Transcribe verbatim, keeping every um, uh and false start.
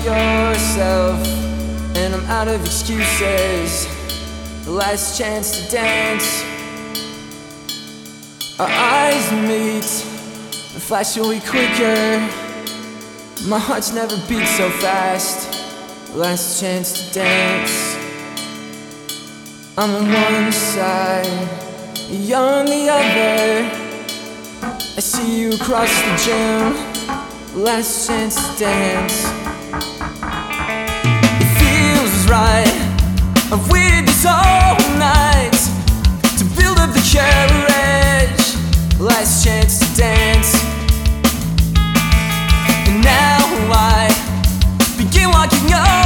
about yourself, and I'm out of excuses. The last chance to dance. Our eyes meet, the flash will be quicker. My heart's never beat so fast. The last chance to dance. I'm on one side, you're on the other. I see you across the gym. Last chance to dance. It feels right. I've waited this all night to build up the courage. Last chance to dance. And now I begin walking up